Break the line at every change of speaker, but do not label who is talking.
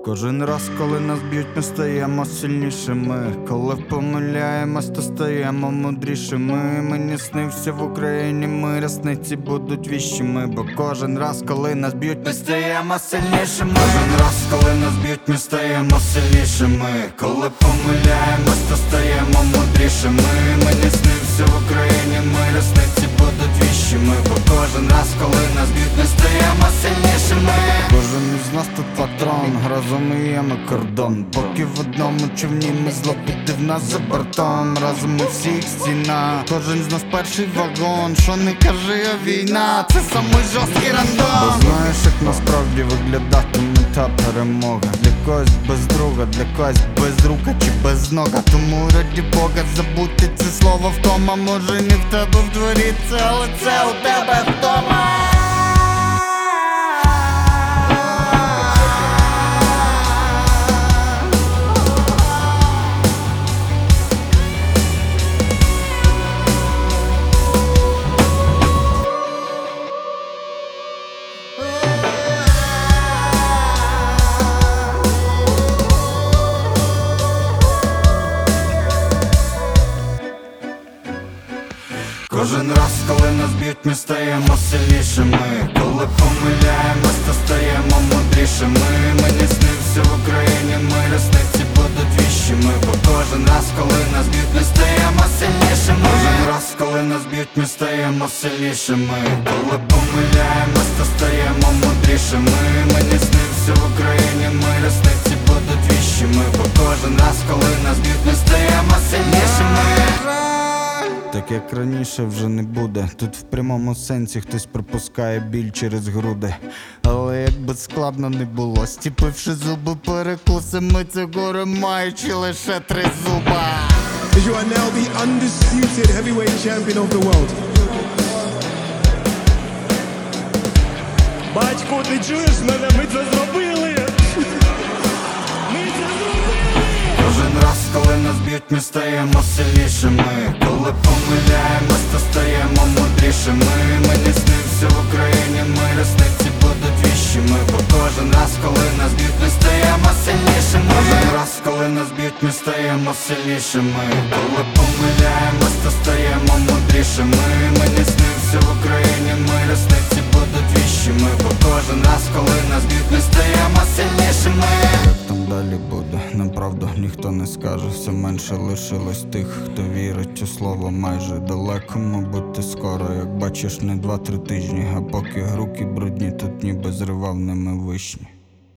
Кожен раз, коли нас б'ють, ми стаємо сильнішими. Коли помиляємось, то стаємо мудрішими. Мені снився в Україні мир, рясниці будуть віщими. Бо кожен раз, коли нас б'ють, ми стаємо сильнішими. Кожен раз, коли нас б'ють, ми стаємо сильнішими. Коли помиляємось, то стаємо мудрішими. Мені снився в Україні мир, рясниці будуть віщими. Бо кожен раз, коли нас б'ють, ми стаємо сильнішими. Кожен із нас тут патрон, разом і є ми кордон. Поки в одному човні ми зло піде в нас за бортом. Разом ми всіх стіна, кожен з нас перший вагон. Що не кажи, а війна, це самий жорсткий рандом. Бо знаєш, як насправді виглядатиме та перемога. Для когось без друга, для когось без рука чи без нога. Тому раді Бога забудьте це слово втома. Може не в тебе в дворі це, але це у тебе вдома. Кожен раз, коли нас б'ють, ми стаємо сильнішими. Коли помиляємось, то стаємо мудрішими. Мені снився в Україні мир, рясниці будуть віщими. Бо кожен раз, коли нас б'ють, ми стаємо сильнішими. Кожен раз, коли нас б'ють, ми стаємо сильнішими. Коли помиляємось, то стаємо мудрішими. Мені снився в Україні мир, рясниці будуть віщими. Бо кожен раз, коли нас б'ють, ми стаємо сильнішими. Так як раніше вже не буде. Тут в прямому сенсі хтось пропускає біль через груди. Але як би складно не було, стіпивши зуби перекусами цього горе, маючи лише 3 зуба.
You are now the undisputed heavyweight champion of the world.
Батько, ти чуєш мене? Ми це зробили! Ми це зробили!
Кожен раз, коли нас б'ють, ми стаємо сильнішими. Коли помиляємось, то стаємо мудрішими. Мені снився в Україні мир, рясниці будуть віщими. Бо кожен раз, коли нас б'ють, ми стаємо сильнішими. Кожен раз, коли нас б'ють, ми стаємо сильнішими. Коли помиляємось, то стаємо мудрішими. Мені снився в Україні мир, рясниці будуть віщими. Бо кожен раз, коли нас б'ють, ми стаємо сильнішими. Як там далі буде, направду ніхто не скаже. Все менше лишилось тих, хто вірить у слово майже далеко. Мабуть, ти скоро, як бачиш, не 2-3 тижні. А поки руки брудні, тут ніби зривав ними вишні.